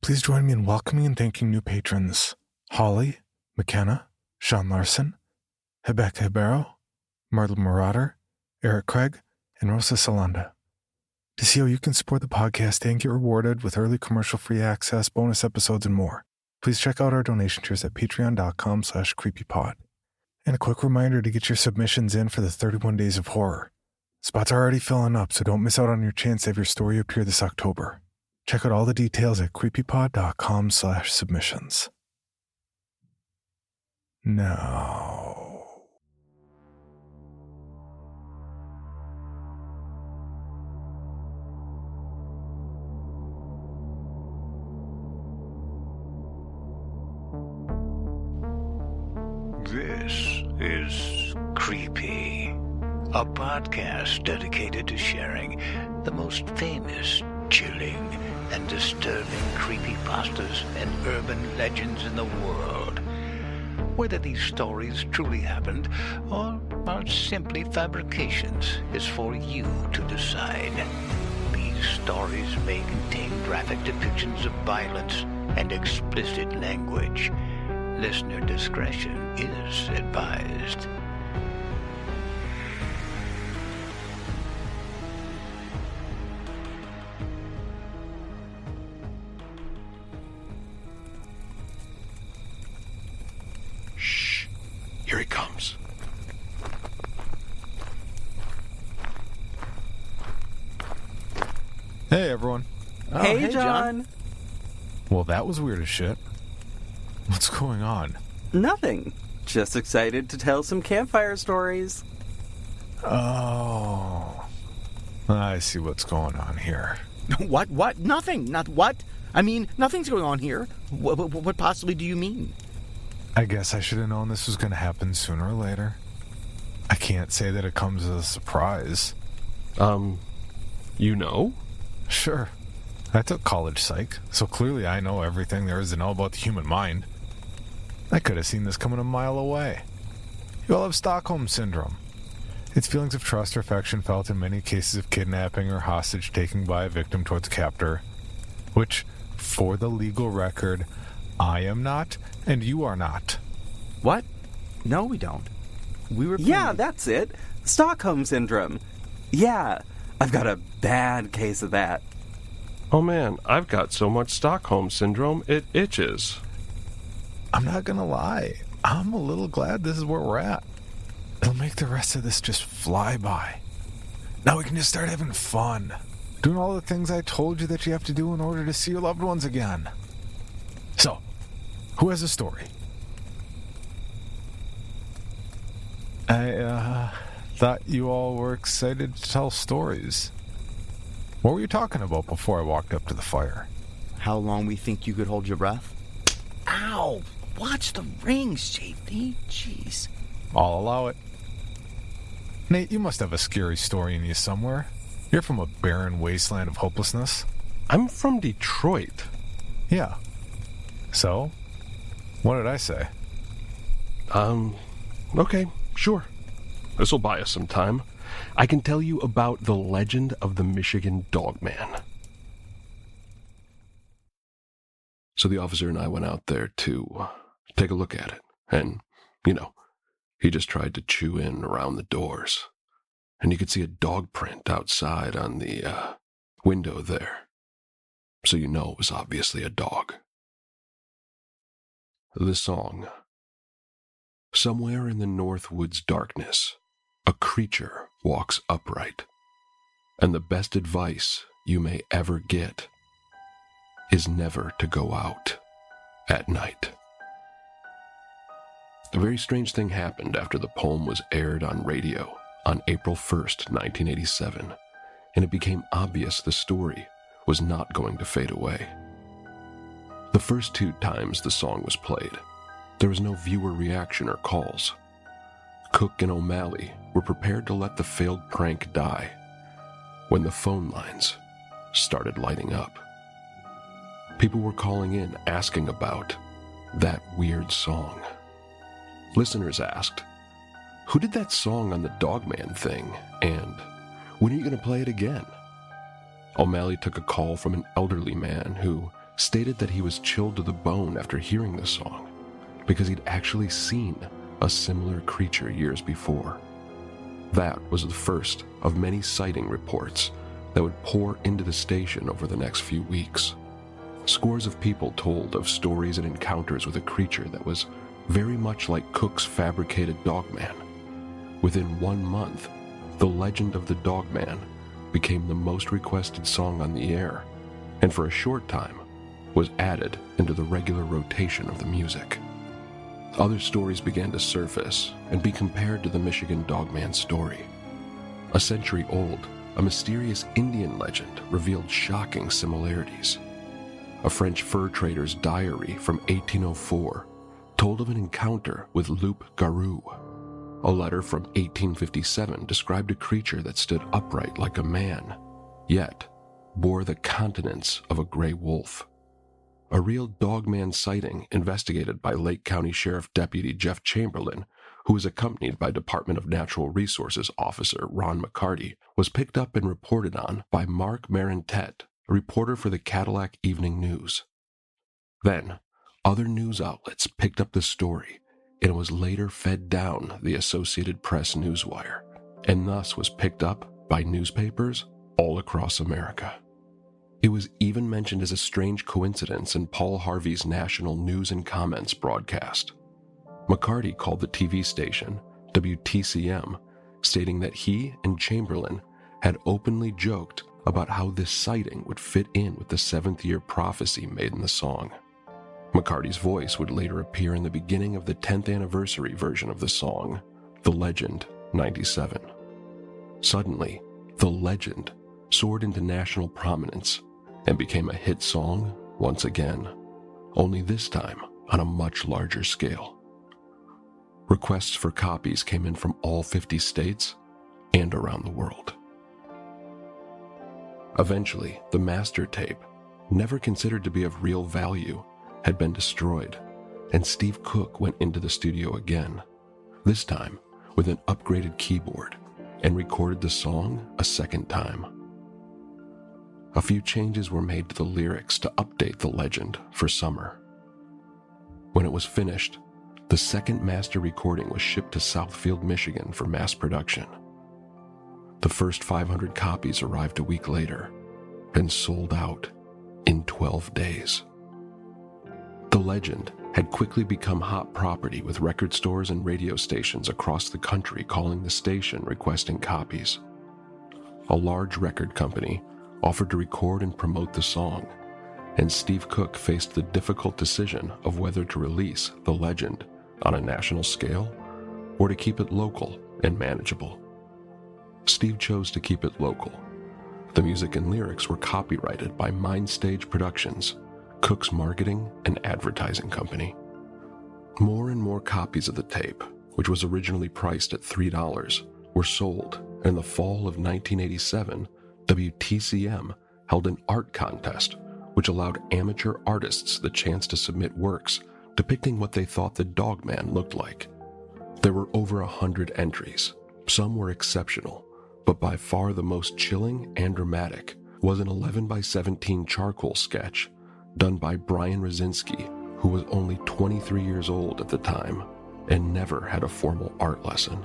Please join me in welcoming and thanking new patrons: Holly, McKenna, Sean Larson, Rebecca Ibero, Myrtle Marauder, Eric Craig, and Rosa Salanda. To see how you can support the podcast and get rewarded with early commercial-free access, bonus episodes, and more, please check out our donation tiers at patreon.com/creepypod. And a quick reminder to get your submissions in for the 31 Days of Horror. Spots are already filling up, so don't miss out on your chance to have your story appear this October. Check out all the details at creepypod.com/submissions. Now, this is Creepy, a podcast dedicated to sharing the most famous, chilling, and disturbing creepypastas and urban legends in the world. Whether these stories truly happened or are simply fabrications is for you to decide. These stories may contain graphic depictions of violence and explicit language. Listener discretion is advised. Shh. Here he comes. hey everyone. Hey, John. Well, that was weird as shit. What's going on? Nothing. Just excited to tell some campfire stories. Oh, I see what's going on here. What? Nothing. Not what? I mean, nothing's going on here. What possibly do you mean? I guess I should have known this was going to happen sooner or later. I can't say that it comes as a surprise. You know? Sure. I took college psych, so clearly I know everything there is to know about the human mind. I could have seen this coming a mile away. You all have Stockholm Syndrome. It's feelings of trust or affection felt in many cases of kidnapping or hostage taking by a victim towards a captor, which, for the legal record, I am not, and you are not. What? No, we don't. We were Yeah, that's it. Stockholm Syndrome. Yeah, I've got a bad case of that. Oh man, I've got so much Stockholm Syndrome, it itches. I'm not gonna lie. I'm a little glad this is where we're at. It'll make the rest of this just fly by. Now we can just start having fun. Doing all the things I told you that you have to do in order to see your loved ones again. So, who has a story? I thought you all were excited to tell stories. What were you talking about before I walked up to the fire? How long we think you could hold your breath? Ow! Watch the rings, JP. Jeez. I'll allow it. Nate, you must have a scary story in you somewhere. You're from a barren wasteland of hopelessness. I'm from Detroit. Yeah. So? What did I say? Okay, sure. This'll buy us some time. I can tell you about the legend of the Michigan Dogman. So the officer and I went out there to take a look at it. And, he just tried to chew in around the doors. And you could see a dog print outside on the window there. So it was obviously a dog. The song. Somewhere in the Northwoods darkness, a creature walks upright. And the best advice you may ever get is never to go out at night. A very strange thing happened after the poem was aired on radio on April 1st, 1987, and it became obvious the story was not going to fade away. The first 2 times the song was played, there was no viewer reaction or calls. Cook and O'Malley were prepared to let the failed prank die when the phone lines started lighting up. People were calling in asking about that weird song. Listeners asked, who did that song on the Dogman thing? And when are you going to play it again? O'Malley took a call from an elderly man who stated that he was chilled to the bone after hearing the song because he'd actually seen a similar creature years before. That was the first of many sighting reports that would pour into the station over the next few weeks. Scores of people told of stories and encounters with a creature that was very much like Cook's fabricated Dogman. Within 1 month, the legend of the Dogman became the most requested song on the air, and for a short time was added into the regular rotation of the music. Other stories began to surface and be compared to the Michigan Dogman story. A century old, a mysterious Indian legend revealed shocking similarities. A French fur trader's diary from 1804 told of an encounter with Loup Garou. A letter from 1857 described a creature that stood upright like a man, yet bore the countenance of a gray wolf. A real Dogman sighting investigated by Lake County Sheriff Deputy Jeff Chamberlain, who was accompanied by Department of Natural Resources Officer Ron McCarty, was picked up and reported on by Mark Marentet, a reporter for the Cadillac Evening News. Then, other news outlets picked up the story, and it was later fed down the Associated Press newswire, and thus was picked up by newspapers all across America. It was even mentioned as a strange coincidence in Paul Harvey's national news and comments broadcast. McCarty called the TV station, WTCM, stating that he and Chamberlain had openly joked about how this sighting would fit in with the seventh-year prophecy made in the song. McCarty's voice would later appear in the beginning of the 10th anniversary version of the song, The Legend 97. Suddenly, The Legend soared into national prominence and became a hit song once again, only this time on a much larger scale. Requests for copies came in from all 50 states and around the world. Eventually, the master tape, never considered to be of real value, had been destroyed, and Steve Cook went into the studio again, this time with an upgraded keyboard, and recorded the song a second time. A few changes were made to the lyrics to update The Legend for summer. When it was finished, the second master recording was shipped to Southfield, Michigan for mass production. The first 500 copies arrived a week later and sold out in 12 days. The Legend had quickly become hot property, with record stores and radio stations across the country calling the station requesting copies. A large record company offered to record and promote the song, and Steve Cook faced the difficult decision of whether to release The Legend on a national scale or to keep it local and manageable. Steve chose to keep it local. The music and lyrics were copyrighted by Mindstage Productions, Cook's marketing and advertising company. More and more copies of the tape, which was originally priced at $3, were sold, and in the fall of 1987, WTCM held an art contest which allowed amateur artists the chance to submit works depicting what they thought the Dogman looked like. There were over 100 entries. Some were exceptional, but by far the most chilling and dramatic was an 11x17 charcoal sketch done by Brian Rosinski, who was only 23 years old at the time and never had a formal art lesson.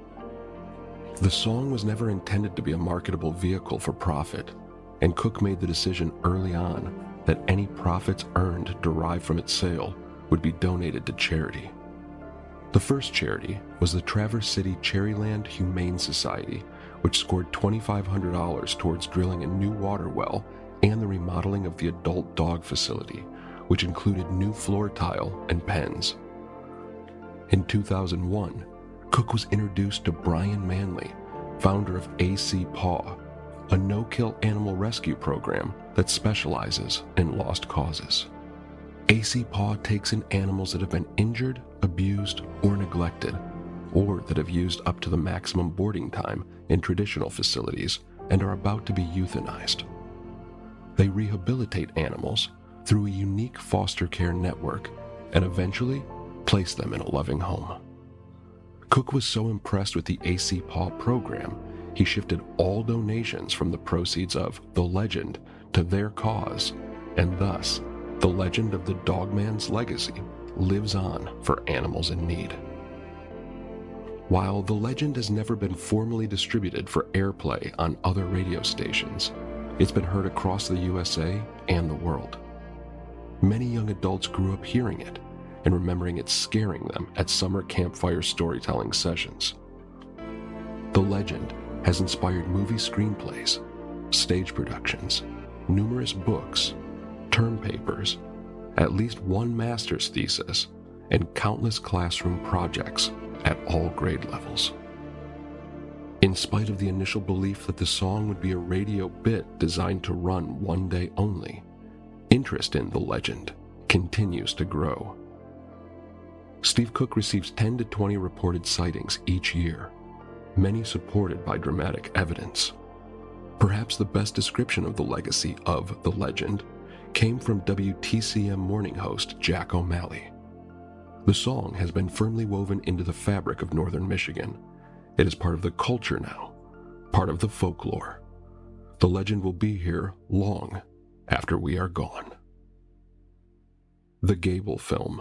The song was never intended to be a marketable vehicle for profit, and Cook made the decision early on that any profits earned derived from its sale would be donated to charity. The first charity was the Traverse City Cherryland Humane Society, which scored $2,500 towards drilling a new water well and the remodeling of the adult dog facility, which included new floor tile and pens. In 2001, Cook was introduced to Brian Manley, founder of AC Paw, a no-kill animal rescue program that specializes in lost causes. AC Paw takes in animals that have been injured, abused, or neglected, or that have used up to the maximum boarding time in traditional facilities and are about to be euthanized. They rehabilitate animals through a unique foster care network and eventually place them in a loving home. Cook was so impressed with the AC Paw program, he shifted all donations from the proceeds of The Legend to their cause, and thus the legend of the Dogman's legacy lives on for animals in need. While the legend has never been formally distributed for airplay on other radio stations, it's been heard across the USA and the world. Many young adults grew up hearing it and remembering it scaring them at summer campfire storytelling sessions. The legend has inspired movie screenplays, stage productions, numerous books, term papers, at least one master's thesis, and countless classroom projects at all grade levels. In spite of the initial belief that the song would be a radio bit designed to run one day only, interest in the legend continues to grow. Steve Cook receives 10 to 20 reported sightings each year, many supported by dramatic evidence. Perhaps the best description of the legacy of the legend came from WTCM morning host Jack O'Malley. The song has been firmly woven into the fabric of northern Michigan. It is part of the culture now, part of the folklore. The legend will be here long after we are gone. The Gable Film.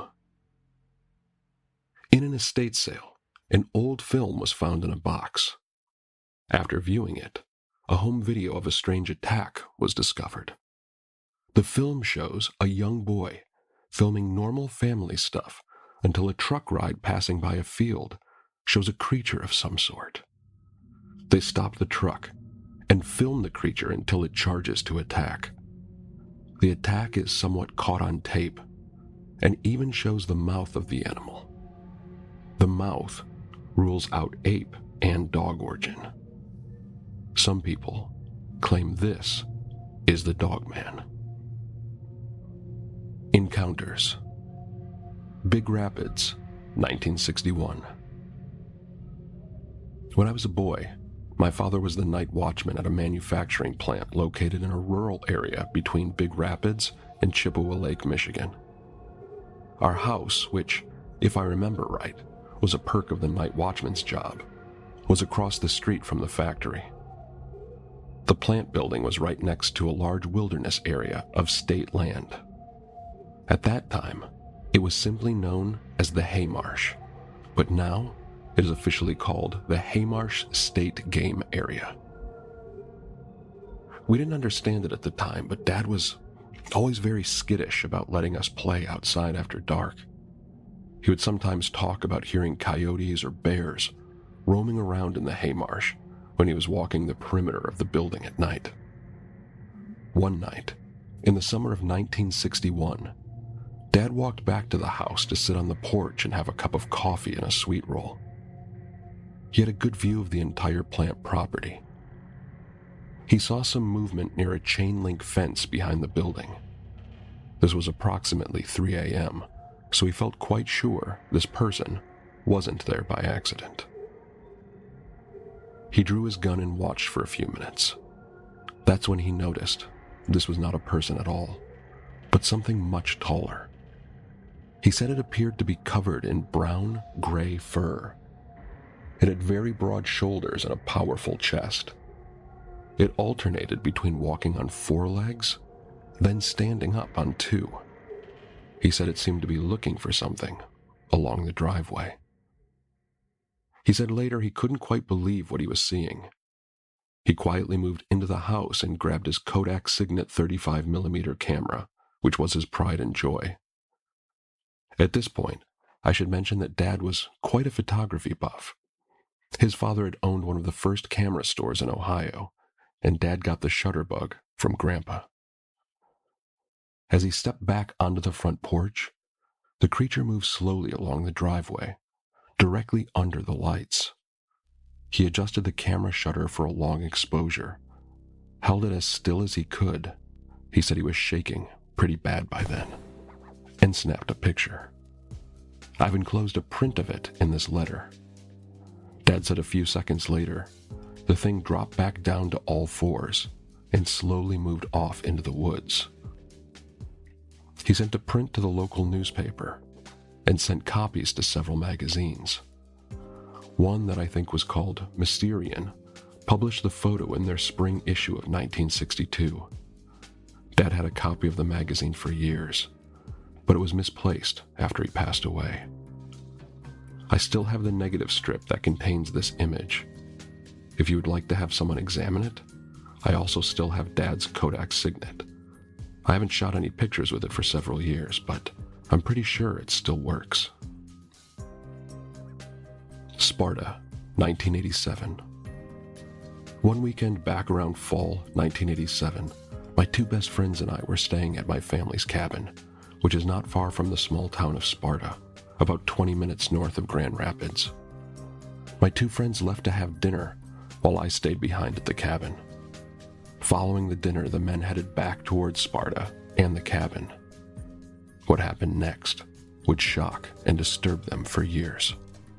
In an estate sale, an old film was found in a box. After viewing it, a home video of a strange attack was discovered. The film shows a young boy filming normal family stuff until a truck ride passing by a field shows a creature of some sort. They stop the truck and film the creature until it charges to attack. The attack is somewhat caught on tape and even shows the mouth of the animal. The mouth rules out ape and dog origin. Some people claim this is the Dogman. Encounters. Big Rapids, 1961. When I was a boy, my father was the night watchman at a manufacturing plant located in a rural area between Big Rapids and Chippewa Lake, Michigan. Our house, which, if I remember right, was a perk of the night watchman's job, was across the street from the factory. The plant building was right next to a large wilderness area of state land. At that time, it was simply known as the Haymarsh, but now it is officially called the Haymarsh State Game Area. We didn't understand it at the time, but Dad was always very skittish about letting us play outside after dark. He would sometimes talk about hearing coyotes or bears roaming around in the Haymarsh when he was walking the perimeter of the building at night. One night, in the summer of 1961, Dad walked back to the house to sit on the porch and have a cup of coffee and a sweet roll. He had a good view of the entire plant property. He saw some movement near a chain-link fence behind the building. This was approximately 3 a.m., so he felt quite sure this person wasn't there by accident. He drew his gun and watched for a few minutes. That's when he noticed this was not a person at all, but something much taller. He said it appeared to be covered in brown, gray fur. It had very broad shoulders and a powerful chest. It alternated between walking on 4 legs, then standing up on 2. He said it seemed to be looking for something along the driveway. He said later he couldn't quite believe what he was seeing. He quietly moved into the house and grabbed his Kodak Signet 35mm camera, which was his pride and joy. At this point, I should mention that Dad was quite a photography buff. His father had owned one of the first camera stores in Ohio, and Dad got the shutter bug from Grandpa. As he stepped back onto the front porch, the creature moved slowly along the driveway, directly under the lights. He adjusted the camera shutter for a long exposure, held it as still as he could — he said he was shaking pretty bad by then — and snapped a picture. I've enclosed a print of it in this letter. Dad said a few seconds later, the thing dropped back down to all 4s and slowly moved off into the woods. He sent a print to the local newspaper and sent copies to several magazines. One that I think was called Mysterian published the photo in their spring issue of 1962. Dad had a copy of the magazine for years, but it was misplaced after he passed away. I still have the negative strip that contains this image. If you would like to have someone examine it, I also still have Dad's Kodak Signet. I haven't shot any pictures with it for several years, but I'm pretty sure it still works. Sparta, 1987. One weekend back around fall 1987, my two best friends and I were staying at my family's cabin, which is not far from the small town of Sparta, about 20 minutes north of Grand Rapids. My two friends left to have dinner, while I stayed behind at the cabin. Following the dinner, the men headed back towards Sparta and the cabin. What happened next would shock and disturb them for years.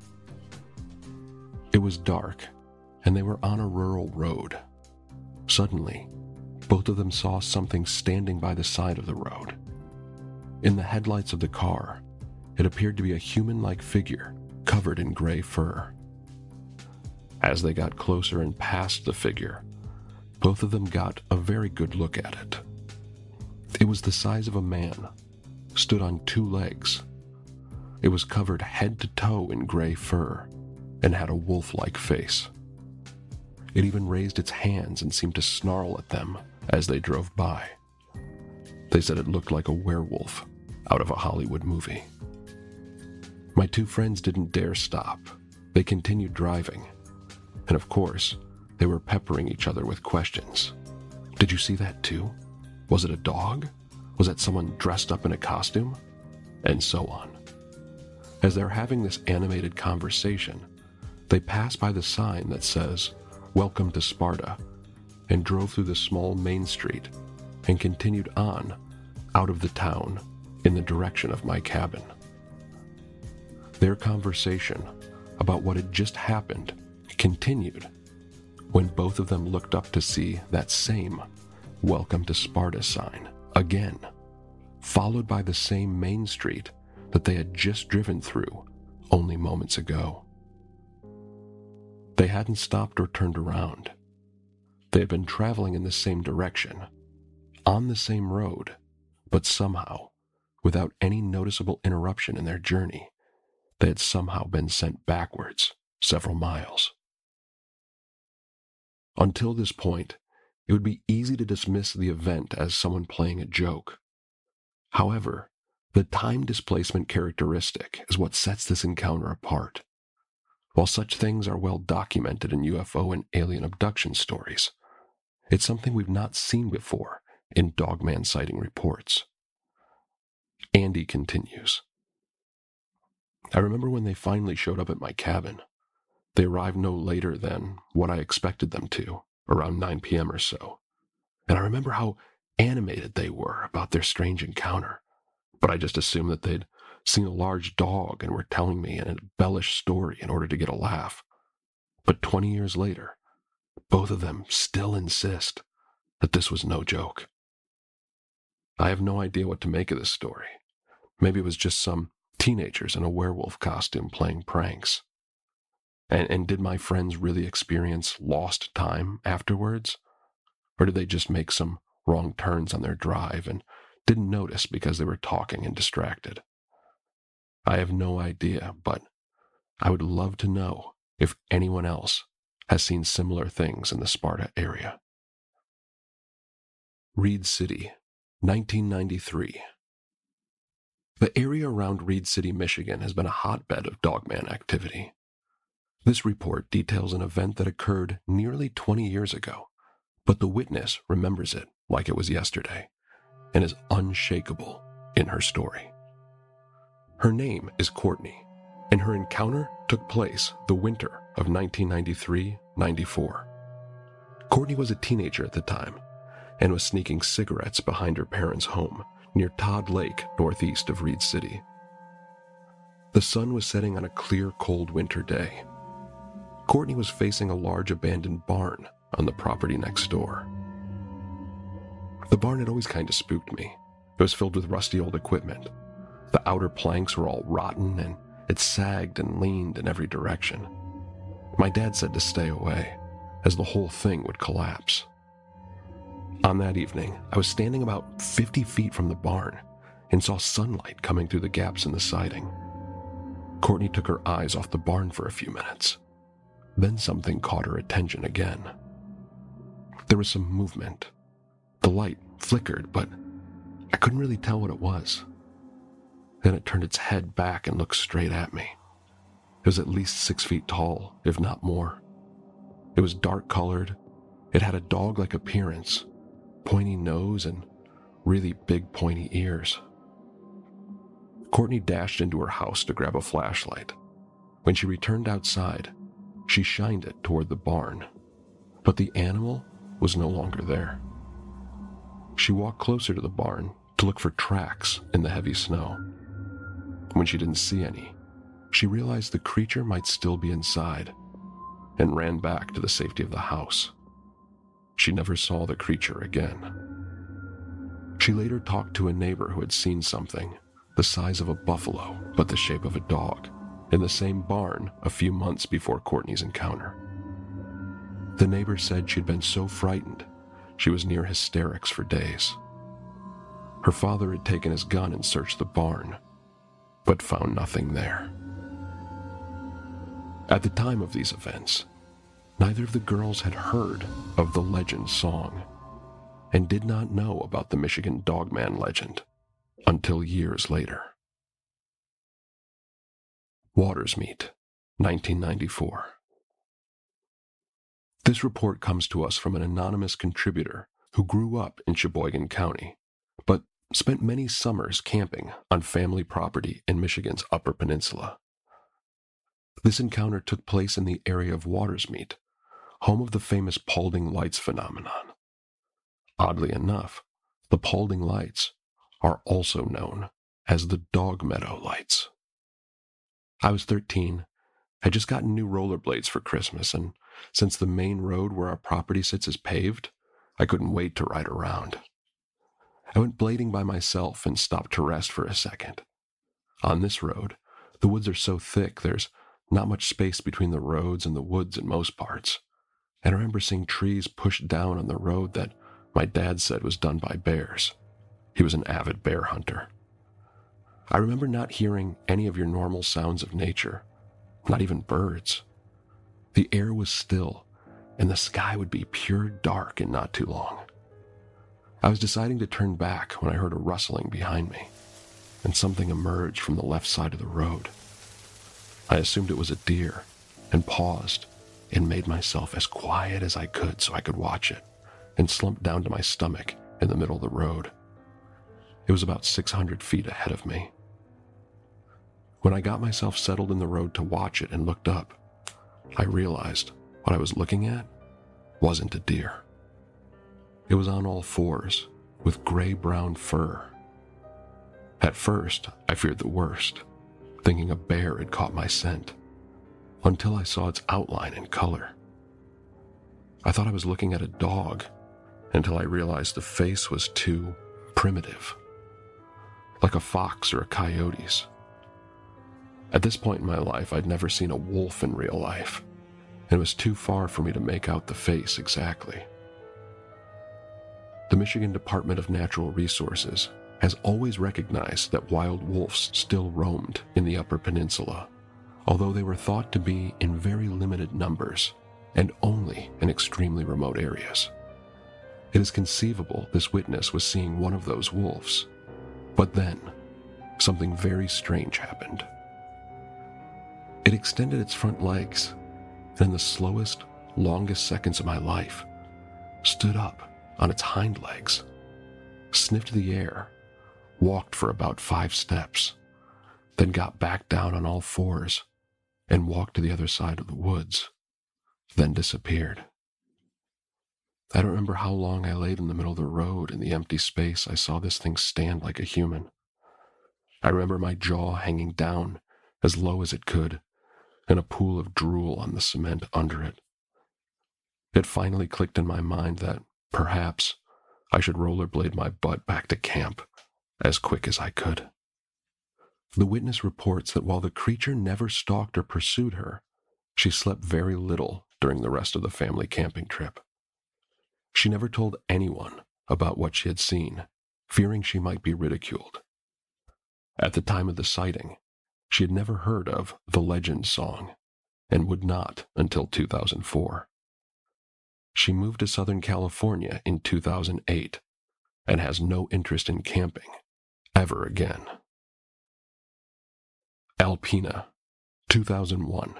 It was dark, and they were on a rural road. Suddenly, both of them saw something standing by the side of the road. In the headlights of the car, it appeared to be a human-like figure covered in gray fur. As they got closer and past the figure, both of them got a very good look at it. It was the size of a man, stood on two legs. It was covered head to toe in gray fur and had a wolf-like face. It even raised its hands and seemed to snarl at them as they drove by. They said it looked like a werewolf out of a Hollywood movie. My two friends didn't dare stop. They continued driving. And of course, they were peppering each other with questions. Did you see that too? Was it a dog? Was that someone dressed up in a costume? And so on. As they're having this animated conversation, they pass by the sign that says, "Welcome to Sparta," and drove through the small main street and continued on out of the town in the direction of my cabin. Their conversation about what had just happened continued when both of them looked up to see that same "Welcome to Sparta" sign again, followed by the same main street that they had just driven through only moments ago. They hadn't stopped or turned around. They had been traveling in the same direction, on the same road, but somehow, without any noticeable interruption in their journey, they had somehow been sent backwards several miles. Until this point, it would be easy to dismiss the event as someone playing a joke. However, the time displacement characteristic is what sets this encounter apart. While such things are well documented in UFO and alien abduction stories, it's something we've not seen before in Dogman sighting reports. Andy continues. I remember when they finally showed up at my cabin. They arrived no later than what I expected them to, around 9 p.m. or so. And I remember how animated they were about their strange encounter. But I just assumed that they'd seen a large dog and were telling me an embellished story in order to get a laugh. But 20 years later, both of them still insist that this was no joke. I have no idea what to make of this story. Maybe it was just some teenagers in a werewolf costume playing pranks. And did my friends really experience lost time afterwards? Or did they just make some wrong turns on their drive and didn't notice because they were talking and distracted? I have no idea, but I would love to know if anyone else has seen similar things in the Sparta area. Reed City, 1993. The area around Reed City, Michigan has been a hotbed of Dogman activity. This report details an event that occurred nearly 20 years ago, but the witness remembers it like it was yesterday and is unshakable in her story. Her name is Courtney, and her encounter took place the winter of 1993-94. Courtney was a teenager at the time and was sneaking cigarettes behind her parents' home near Todd Lake, northeast of Reed City. The sun was setting on a clear, cold winter day. Courtney was facing a large abandoned barn on the property next door. The barn had always kind of spooked me. It was filled with rusty old equipment. The outer planks were all rotten, and it sagged and leaned in every direction. My dad said to stay away, as the whole thing would collapse. On that evening, I was standing about 50 feet from the barn and saw sunlight coming through the gaps in the siding. Courtney took her eyes off the barn for a few minutes. Then something caught her attention again. There was some movement. The light flickered, but I couldn't really tell what it was. Then it turned its head back and looked straight at me. It was at least 6 feet tall, if not more. It was dark-colored. It had a dog-like appearance, pointy nose and really big pointy ears. Courtney dashed into her house to grab a flashlight. When she returned outside, she shined it toward the barn, but the animal was no longer there. She walked closer to the barn to look for tracks in the heavy snow. When she didn't see any, she realized the creature might still be inside and ran back to the safety of the house. She never saw the creature again. She later talked to a neighbor who had seen something the size of a buffalo but the shape of a dog in the same barn a few months before Courtney's encounter. The neighbor said she'd been so frightened she was near hysterics for days. Her father had taken his gun and searched the barn, but found nothing there. At the time of these events, neither of the girls had heard of the legend song and did not know about the Michigan Dogman legend until years later. Watersmeet, 1994. This report comes to us from an anonymous contributor who grew up in Sheboygan County, but spent many summers camping on family property in Michigan's Upper Peninsula. This encounter took place in the area of Watersmeet, home of the famous Paulding Lights phenomenon. Oddly enough, the Paulding Lights are also known as the Dog Meadow Lights. I was 13, had just gotten new rollerblades for Christmas, and since the main road where our property sits is paved, I couldn't wait to ride around. I went blading by myself and stopped to rest for a second. On this road, the woods are so thick there's not much space between the roads and the woods in most parts, and I remember seeing trees pushed down on the road that my dad said was done by bears. He was an avid bear hunter. I remember not hearing any of your normal sounds of nature, not even birds. The air was still, and the sky would be pure dark in not too long. I was deciding to turn back when I heard a rustling behind me, and something emerged from the left side of the road. I assumed it was a deer, and paused, and made myself as quiet as I could so I could watch it, and slumped down to my stomach in the middle of the road. It was about 600 feet ahead of me. When I got myself settled in the road to watch it and looked up, I realized what I was looking at wasn't a deer. It was on all fours, with gray-brown fur. At first, I feared the worst, thinking a bear had caught my scent, until I saw its outline and color. I thought I was looking at a dog, until I realized the face was too primitive, like a fox or a coyote's. At this point in my life, I'd never seen a wolf in real life, and it was too far for me to make out the face exactly. The Michigan Department of Natural Resources has always recognized that wild wolves still roamed in the Upper Peninsula, although they were thought to be in very limited numbers and only in extremely remote areas. It is conceivable this witness was seeing one of those wolves, but then something very strange happened. It extended its front legs, and in the slowest, longest seconds of my life, stood up on its hind legs, sniffed the air, walked for about 5 steps, then got back down on all fours and walked to the other side of the woods, then disappeared. I don't remember how long I laid in the middle of the road in the empty space I saw this thing stand like a human. I remember my jaw hanging down as low as it could, and a pool of drool on the cement under it. It finally clicked in my mind that perhaps I should rollerblade my butt back to camp as quick as I could. The witness reports that while the creature never stalked or pursued her, she slept very little during the rest of the family camping trip. She never told anyone about what she had seen, fearing she might be ridiculed. At the time of the sighting, she had never heard of the Legend song, and would not until 2004. She moved to Southern California in 2008 and has no interest in camping ever again. Alpena, 2001.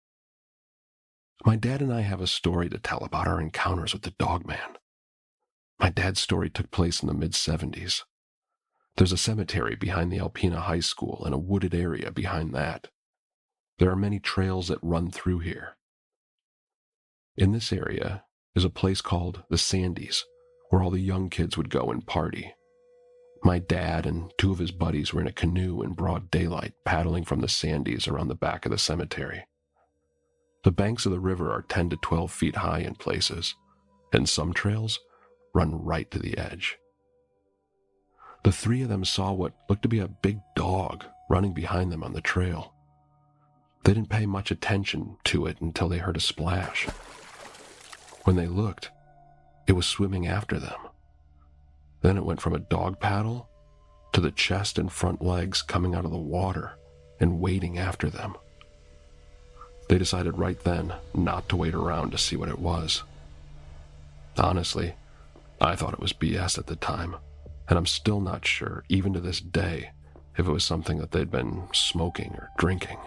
My dad and I have a story to tell about our encounters with the Dogman. My dad's story took place in the mid-70s. There's a cemetery behind the Alpena High School and a wooded area behind that. There are many trails that run through here. In this area is a place called the Sandies, where all the young kids would go and party. My dad and two of his buddies were in a canoe in broad daylight, paddling from the Sandies around the back of the cemetery. The banks of the river are 10 to 12 feet high in places, and some trails run right to the edge. The three of them saw what looked to be a big dog running behind them on the trail. They didn't pay much attention to it until they heard a splash. When they looked, it was swimming after them. Then it went from a dog paddle to the chest and front legs coming out of the water and wading after them. They decided right then not to wait around to see what it was. Honestly, I thought it was BS at the time, and I'm still not sure, even to this day, if it was something that they'd been smoking or drinking.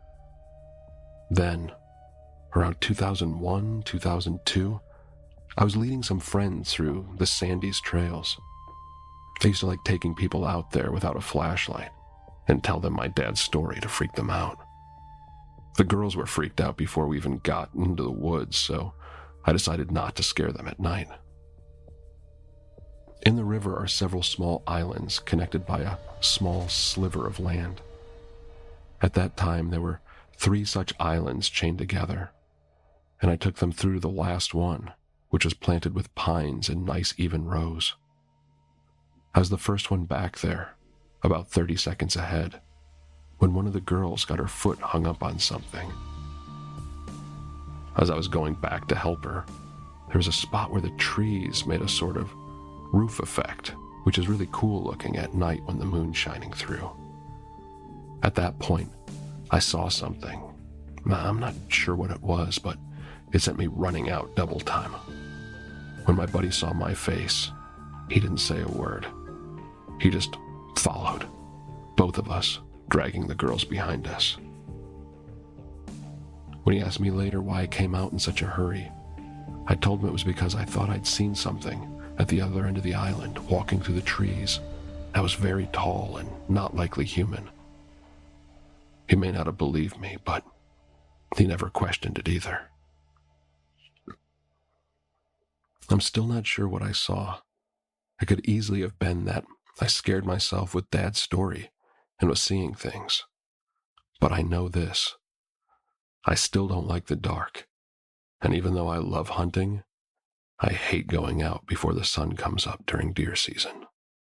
Then, around 2001, 2002, I was leading some friends through the Sandies trails. I used to like taking people out there without a flashlight and tell them my dad's story to freak them out. The girls were freaked out before we even got into the woods, so I decided not to scare them at night. In the river are several small islands connected by a small sliver of land. At that time, there were 3 such islands chained together, and I took them through the last one, which was planted with pines in nice even rows. I was the first one back there, about 30 seconds ahead, when one of the girls got her foot hung up on something. As I was going back to help her, there was a spot where the trees made a sort of roof effect, which is really cool looking at night when the moon's shining through. At that point, I saw something. I'm not sure what it was, but it sent me running out double time. When my buddy saw my face, he didn't say a word. He just followed, both of us dragging the girls behind us. When he asked me later why I came out in such a hurry, I told him it was because I thought I'd seen something at the other end of the island, walking through the trees, that was very tall and not likely human. He may not have believed me, but he never questioned it either. I'm still not sure what I saw. It could easily have been that I scared myself with Dad's story and was seeing things. But I know this. I still don't like the dark, and even though I love hunting, I hate going out before the sun comes up during deer season.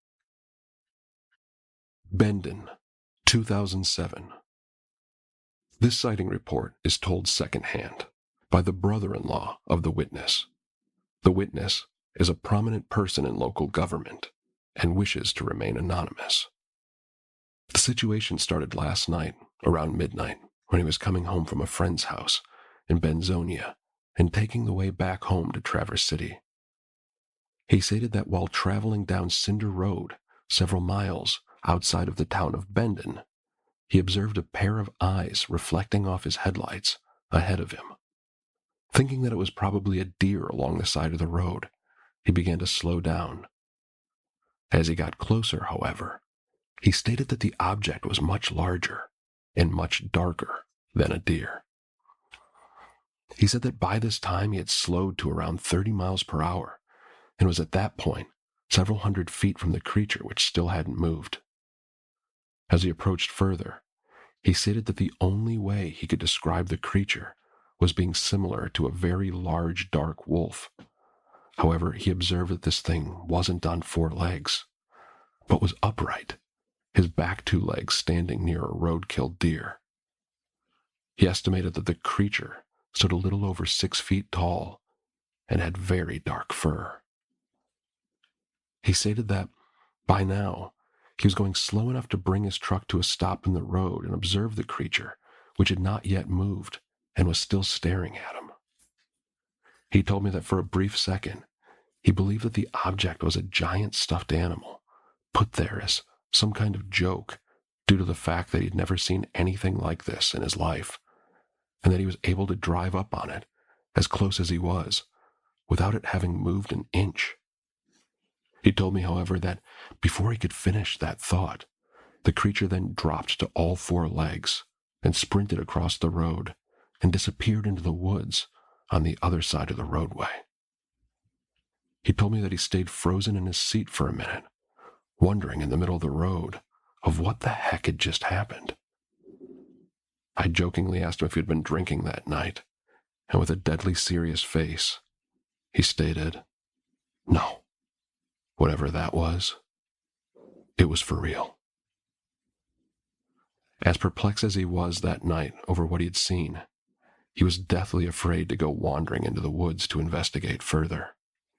Bendon, 2007. This sighting report is told secondhand by the brother-in-law of the witness. The witness is a prominent person in local government and wishes to remain anonymous. The situation started last night around midnight when he was coming home from a friend's house in Benzonia and taking the way back home to Traverse City. He stated that while traveling down Cinder Road several miles outside of the town of Bendon, he observed a pair of eyes reflecting off his headlights ahead of him. Thinking that it was probably a deer along the side of the road, he began to slow down. As he got closer, however, he stated that the object was much larger and much darker than a deer. He said that by this time he had slowed to around 30 miles per hour and was at that point several hundred feet from the creature, which still hadn't moved. As he approached further, he stated that the only way he could describe the creature was being similar to a very large dark wolf. However, he observed that this thing wasn't on 4 legs, but was upright, his back 2 legs standing near a roadkill deer. He estimated that the creature stood a little over 6 feet tall and had very dark fur. He stated that, by now, he was going slow enough to bring his truck to a stop in the road and observe the creature, which had not yet moved and was still staring at him. He told me that for a brief second, he believed that the object was a giant stuffed animal, put there as some kind of joke due to the fact that he'd never seen anything like this in his life, and that he was able to drive up on it, as close as he was, without it having moved an inch. He told me, however, that before he could finish that thought, the creature then dropped to all four legs and sprinted across the road and disappeared into the woods on the other side of the roadway. He told me that he stayed frozen in his seat for a minute, wondering in the middle of the road of what the heck had just happened. I jokingly asked him if he'd been drinking that night, and with a deadly serious face, he stated, "No. Whatever that was, it was for real." As perplexed as he was that night over what he'd seen, he was deathly afraid to go wandering into the woods to investigate further.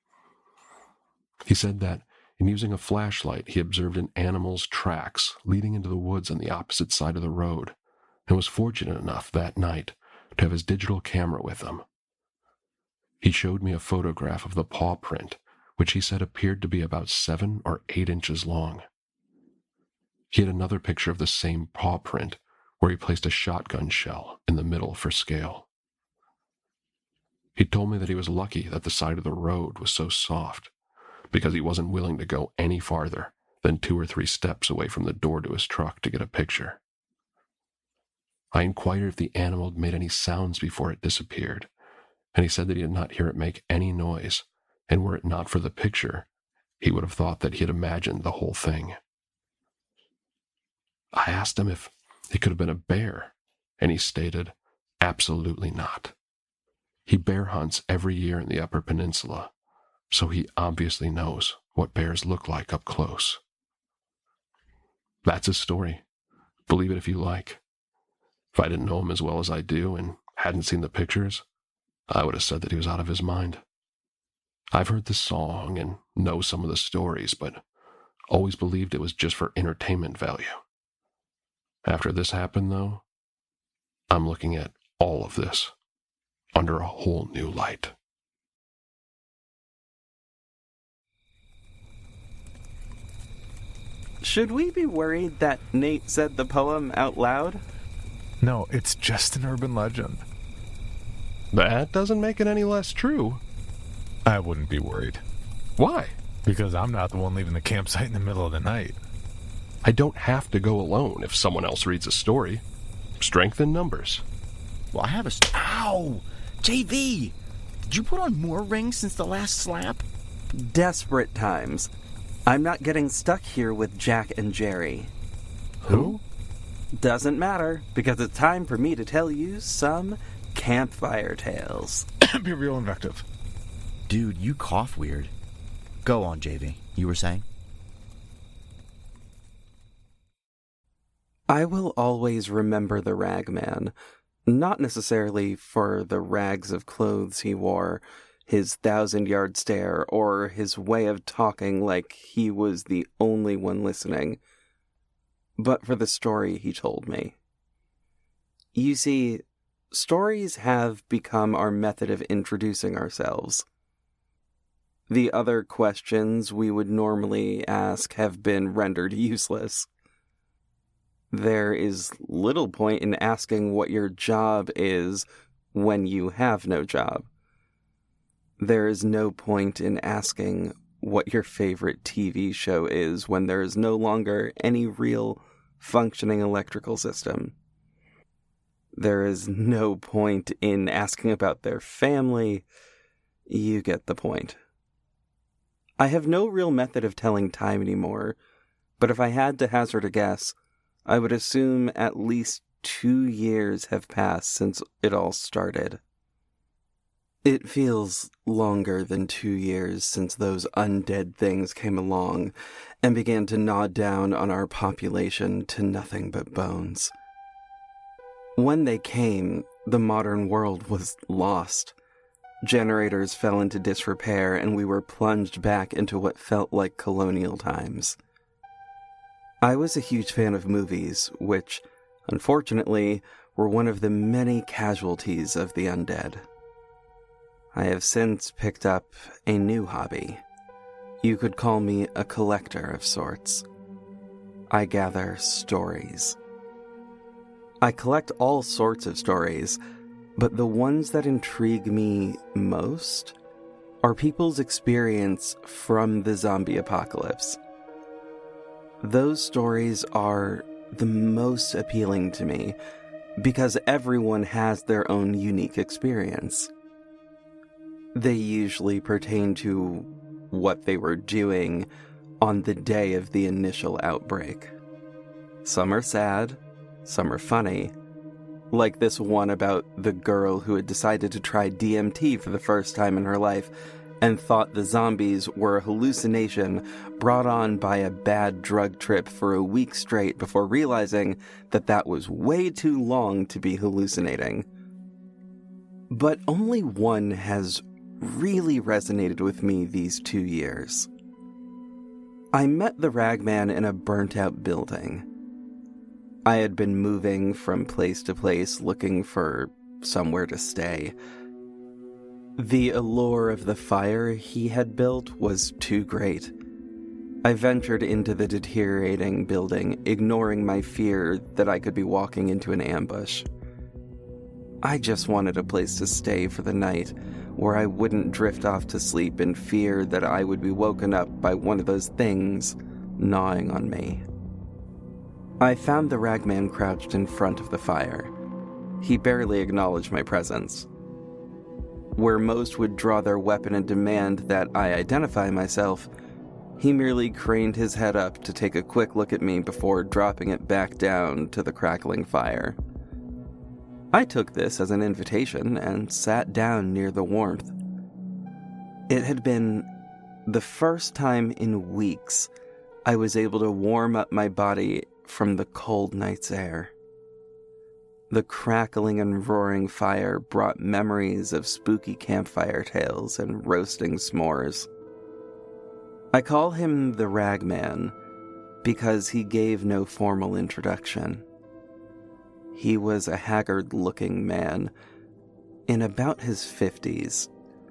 He said that, in using a flashlight, he observed an animal's tracks leading into the woods on the opposite side of the road, and was fortunate enough that night to have his digital camera with him. He showed me a photograph of the paw print, which he said appeared to be about 7 or 8 inches long. He had another picture of the same paw print, where he placed a shotgun shell in the middle for scale. He told me that he was lucky that the side of the road was so soft, because he wasn't willing to go any farther than 2 or 3 steps away from the door to his truck to get a picture. I inquired if the animal had made any sounds before it disappeared, and he said that he did not hear it make any noise, and were it not for the picture, he would have thought that he had imagined the whole thing. I asked him if it could have been a bear, and he stated, absolutely not. He bear hunts every year in the Upper Peninsula, so he obviously knows what bears look like up close. That's his story. Believe it if you like. If I didn't know him as well as I do and hadn't seen the pictures, I would have said that he was out of his mind. I've heard the song and know some of the stories, but always believed it was just for entertainment value. After this happened, though, I'm looking at all of this under a whole new light. Should we be worried that Nate said the poem out loud? No, it's just an urban legend. That doesn't make it any less true. I wouldn't be worried. Why? Because I'm not the one leaving the campsite in the middle of the night. I don't have to go alone if someone else reads a story. Strength in numbers. Well, I have a... Ow! JV! Did you put on more rings since the last slap? Desperate times. I'm not getting stuck here with Jack and Jerry. Who? Doesn't matter, because it's time for me to tell you some campfire tales. Be real invective. Dude, you cough weird. Go on, JV. You were saying? I will always remember the ragman, not necessarily for the rags of clothes he wore, his 1,000-yard stare, or his way of talking like he was the only one listening, but for the story he told me. You see, stories have become our method of introducing ourselves. The other questions we would normally ask have been rendered useless. There is little point in asking what your job is when you have no job. There is no point in asking what your favorite TV show is when there is no longer any real functioning electrical system. There is no point in asking about their family. You get the point. I have no real method of telling time anymore, but if I had to hazard a guess, I would assume at least 2 years have passed since it all started. It feels longer than 2 years since those undead things came along and began to gnaw down on our population to nothing but bones. When they came, the modern world was lost. Generators fell into disrepair, and we were plunged back into what felt like colonial times. I was a huge fan of movies, which, unfortunately, were one of the many casualties of the undead. I have since picked up a new hobby. You could call me a collector of sorts. I gather stories. I collect all sorts of stories, but the ones that intrigue me most are people's experience from the zombie apocalypse. Those stories are the most appealing to me because everyone has their own unique experience. They usually pertain to what they were doing on the day of the initial outbreak. Some are sad, some are funny, like this one about the girl who had decided to try DMT for the first time in her life and thought the zombies were a hallucination brought on by a bad drug trip for a week straight before realizing that that was way too long to be hallucinating. But only one has really resonated with me these 2 years. I met the Ragman in a burnt-out building. I had been moving from place to place looking for somewhere to stay. The allure of the fire he had built was too great. I ventured into the deteriorating building, ignoring my fear that I could be walking into an ambush. I just wanted a place to stay for the night, where I wouldn't drift off to sleep in fear that I would be woken up by one of those things gnawing on me. I found the Ragman crouched in front of the fire. He barely acknowledged my presence. Where most would draw their weapon and demand that I identify myself, he merely craned his head up to take a quick look at me before dropping it back down to the crackling fire. I took this as an invitation and sat down near the warmth. It had been the first time in weeks I was able to warm up my body from the cold night's air. The crackling and roaring fire brought memories of spooky campfire tales and roasting s'mores. I call him the Ragman because he gave no formal introduction. He was a haggard-looking man in about his 50s.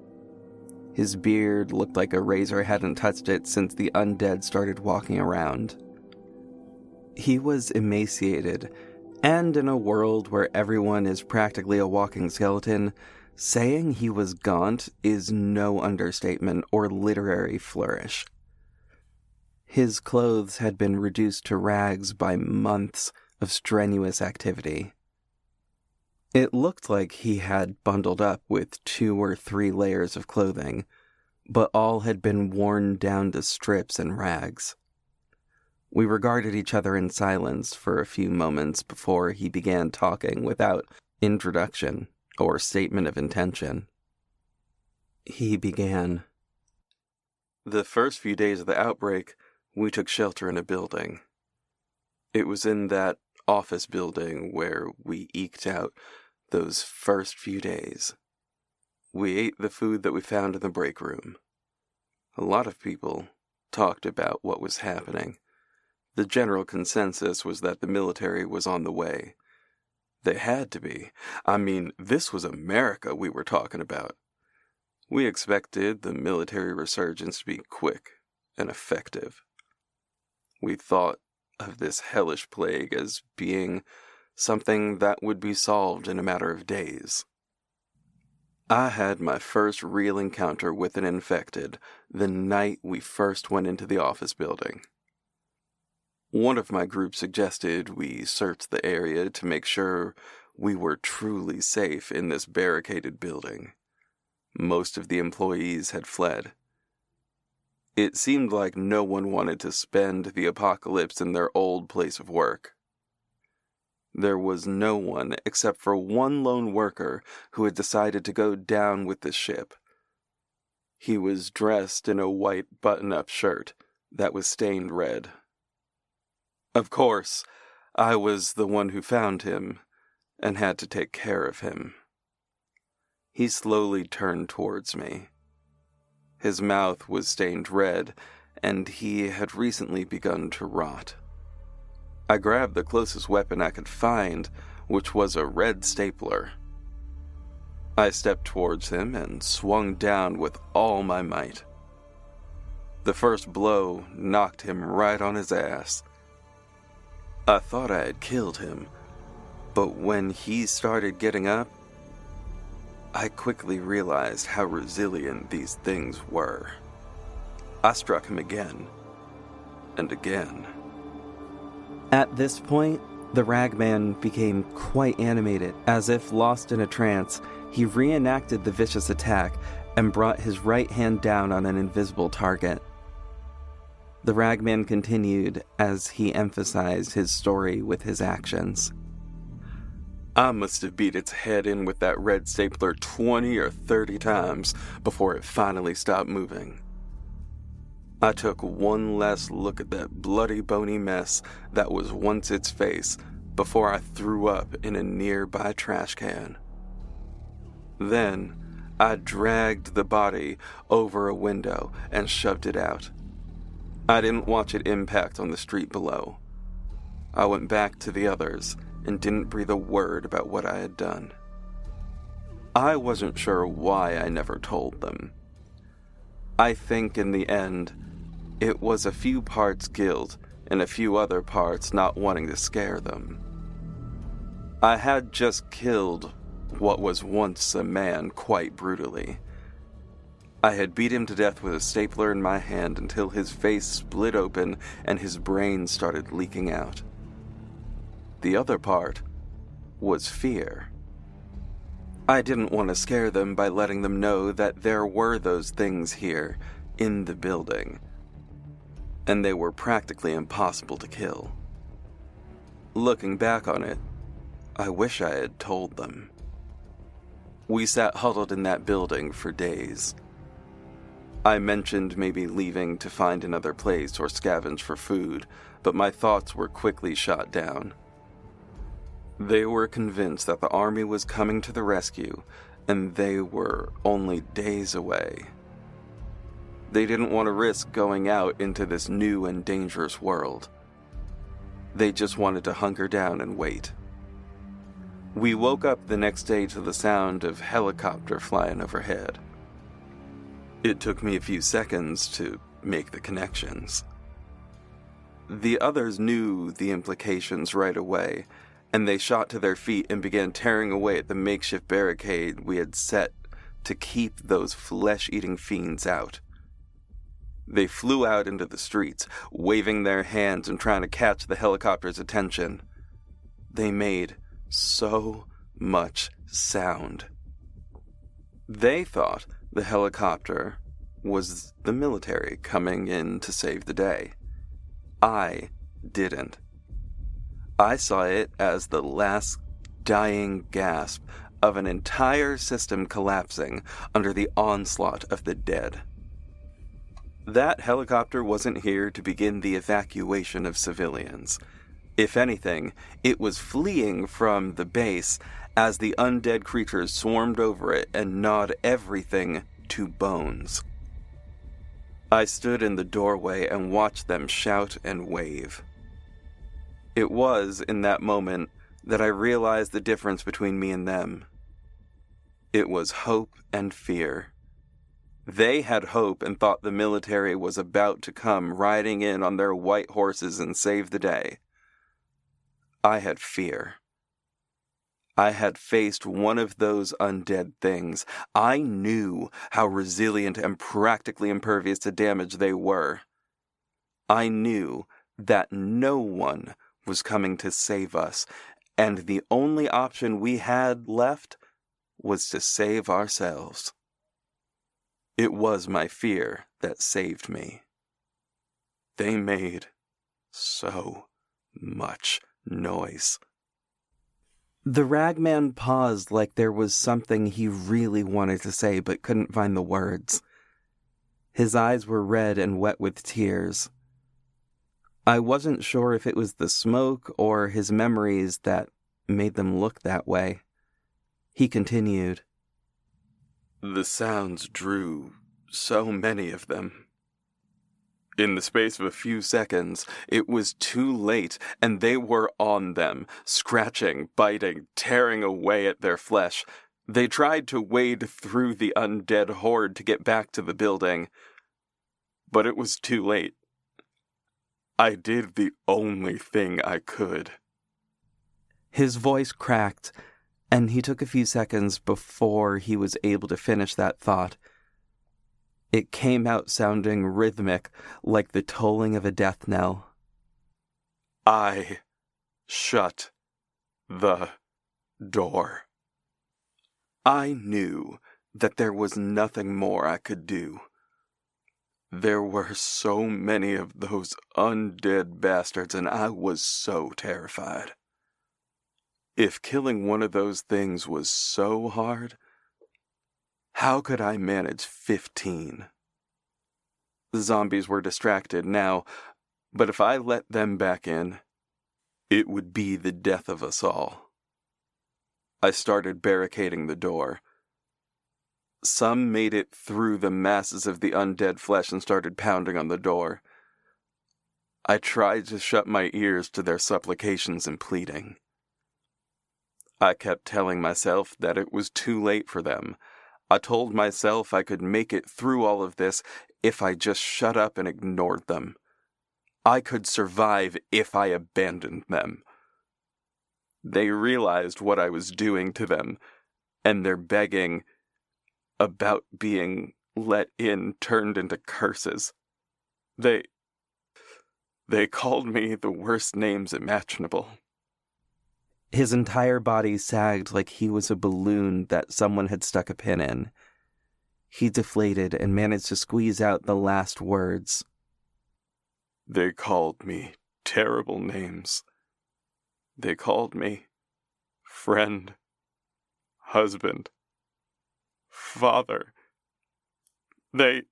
His beard looked like a razor hadn't touched it since the undead started walking around. He was emaciated, and in a world where everyone is practically a walking skeleton, saying he was gaunt is no understatement or literary flourish. His clothes had been reduced to rags by months of strenuous activity. It looked like he had bundled up with 2 or 3 layers of clothing, but all had been worn down to strips and rags. We regarded each other in silence for a few moments before he began talking without introduction or statement of intention. He began, "The first few days of the outbreak, we took shelter in a building. It was in that office building where we eked out those first few days. We ate the food that we found in the break room. A lot of people talked about what was happening. The general consensus was that the military was on the way. They had to be. I mean, this was America we were talking about. We expected the military resurgence to be quick and effective. We thought of this hellish plague as being something that would be solved in a matter of days. I had my first real encounter with an infected the night we first went into the office building. One of my group suggested we search the area to make sure we were truly safe in this barricaded building. Most of the employees had fled. It seemed like no one wanted to spend the apocalypse in their old place of work. There was no one except for one lone worker who had decided to go down with the ship. He was dressed in a white button-up shirt that was stained red. Of course, I was the one who found him and had to take care of him. He slowly turned towards me. His mouth was stained red, and he had recently begun to rot. I grabbed the closest weapon I could find, which was a red stapler. I stepped towards him and swung down with all my might. The first blow knocked him right on his ass. I thought I had killed him, but when he started getting up, I quickly realized how resilient these things were. I struck him again, and again. At this point, the ragman became quite animated. As if lost in a trance, he reenacted the vicious attack and brought his right hand down on an invisible target. The ragman continued as he emphasized his story with his actions. I must have beat its head in with that red stapler 20 or 30 times before it finally stopped moving. I took one last look at that bloody, bony mess that was once its face before I threw up in a nearby trash can. Then, I dragged the body over a window and shoved it out. I didn't watch it impact on the street below. I went back to the others and didn't breathe a word about what I had done. I wasn't sure why I never told them. I think in the end, it was a few parts guilt and a few other parts not wanting to scare them. I had just killed what was once a man quite brutally. I had beat him to death with a stapler in my hand until his face split open and his brain started leaking out. The other part was fear. I didn't want to scare them by letting them know that there were those things here in the building, and they were practically impossible to kill. Looking back on it, I wish I had told them. We sat huddled in that building for days. I mentioned maybe leaving to find another place or scavenge for food, but my thoughts were quickly shot down. They were convinced that the army was coming to the rescue, and they were only days away. They didn't want to risk going out into this new and dangerous world. They just wanted to hunker down and wait. We woke up the next day to the sound of helicopter flying overhead. It took me a few seconds to make the connections. The others knew the implications right away, and they shot to their feet and began tearing away at the makeshift barricade we had set to keep those flesh-eating fiends out. They flew out into the streets, waving their hands and trying to catch the helicopter's attention. They made so much sound. They thought the helicopter was the military coming in to save the day. I didn't. I saw it as the last dying gasp of an entire system collapsing under the onslaught of the dead. That helicopter wasn't here to begin the evacuation of civilians. If anything, it was fleeing from the base as the undead creatures swarmed over it and gnawed everything to bones. I stood in the doorway and watched them shout and wave. It was in that moment that I realized the difference between me and them. It was hope and fear. They had hope and thought the military was about to come riding in on their white horses and save the day. I had fear. I had faced one of those undead things. I knew how resilient and practically impervious to damage they were. I knew that no one was coming to save us, and the only option we had left was to save ourselves. It was my fear that saved me. They made so much noise. The ragman paused like there was something he really wanted to say but couldn't find the words. His eyes were red and wet with tears. I wasn't sure if it was the smoke or his memories that made them look that way. He continued, The sounds drew so many of them. In the space of a few seconds, it was too late, and they were on them, scratching, biting, tearing away at their flesh. They tried to wade through the undead horde to get back to the building, but it was too late. I did the only thing I could. His voice cracked, and he took a few seconds before he was able to finish that thought. It came out sounding rhythmic, like the tolling of a death knell. I shut the door. I knew that there was nothing more I could do. There were so many of those undead bastards, and I was so terrified. If killing one of those things was so hard, how could I manage 15? The zombies were distracted now, but if I let them back in, it would be the death of us all. I started barricading the door. Some made it through the masses of the undead flesh and started pounding on the door. I tried to shut my ears to their supplications and pleading. I kept telling myself that it was too late for them. I told myself I could make it through all of this if I just shut up and ignored them. I could survive if I abandoned them. They realized what I was doing to them, and their begging about being let in turned into curses. They called me the worst names imaginable. His entire body sagged like he was a balloon that someone had stuck a pin in. He deflated and managed to squeeze out the last words. They called me terrible names. They called me friend, husband, father. They...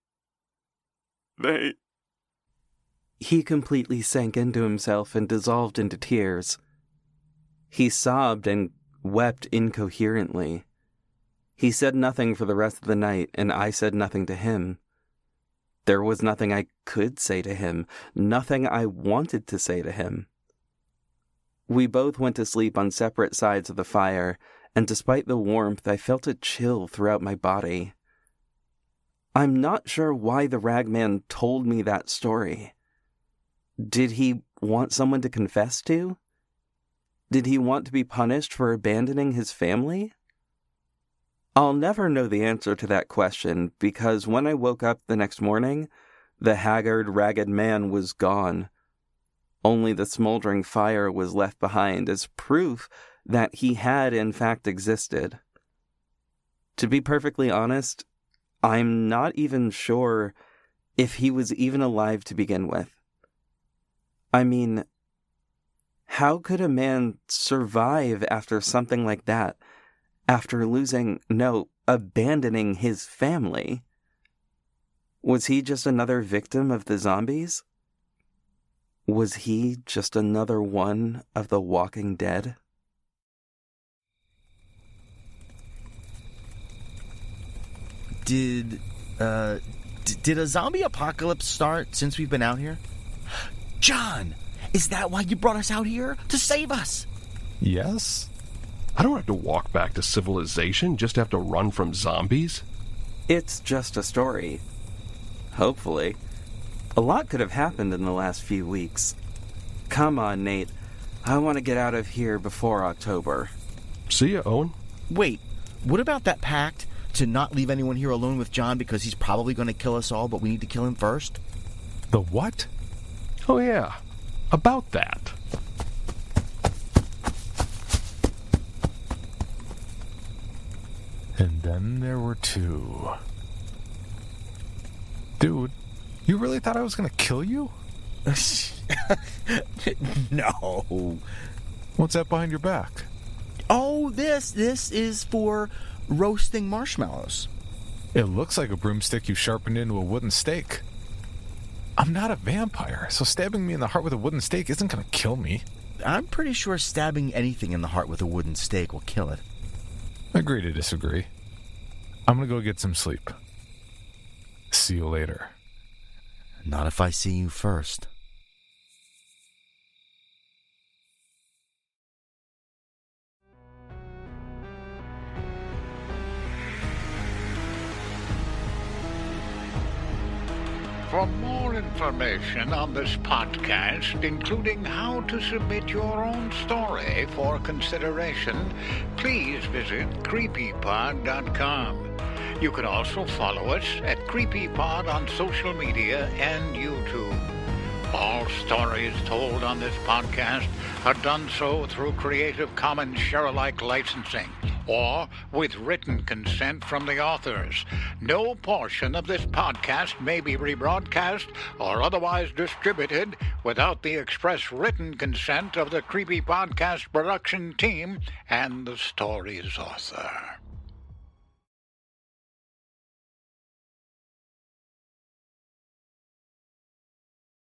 He completely sank into himself and dissolved into tears. He sobbed and wept incoherently. He said nothing for the rest of the night, and I said nothing to him. There was nothing I could say to him, nothing I wanted to say to him. We both went to sleep on separate sides of the fire, and despite the warmth, I felt a chill throughout my body. I'm not sure why the ragman told me that story. Did he want someone to confess to? Did he want to be punished for abandoning his family? I'll never know the answer to that question, because when I woke up the next morning, the haggard, ragged man was gone. Only the smoldering fire was left behind as proof that he had in fact existed. To be perfectly honest, I'm not even sure if he was even alive to begin with. I mean, how could a man survive after something like that? After abandoning his family? Was he just another victim of the zombies? Was he just another one of the Walking Dead? Did a zombie apocalypse start since we've been out here? John, is that why you brought us out here? To save us? Yes? I don't have to walk back to civilization, just have to run from zombies. It's just a story. Hopefully. A lot could have happened in the last few weeks. Come on, Nate. I want to get out of here before October. See ya, Owen. Wait, what about that pact to not leave anyone here alone with John because he's probably going to kill us all, but we need to kill him first? The what? Oh yeah, about that. And then there were two. Dude, you really thought I was gonna kill you? No. What's that behind your back? Oh, this is for roasting marshmallows. It looks like a broomstick you sharpened into a wooden stake. I'm not a vampire, so stabbing me in the heart with a wooden stake isn't gonna kill me. I'm pretty sure stabbing anything in the heart with a wooden stake will kill it. Agree to disagree. I'm gonna go get some sleep. See you later. Not if I see you first. For more information on this podcast, including how to submit your own story for consideration, please visit creepypod.com. You can also follow us at CreepyPod on social media and YouTube. All stories told on this podcast are done so through Creative Commons share-alike licensing or with written consent from the authors. No portion of this podcast may be rebroadcast or otherwise distributed without the express written consent of the Creepy Podcast production team and the story's author.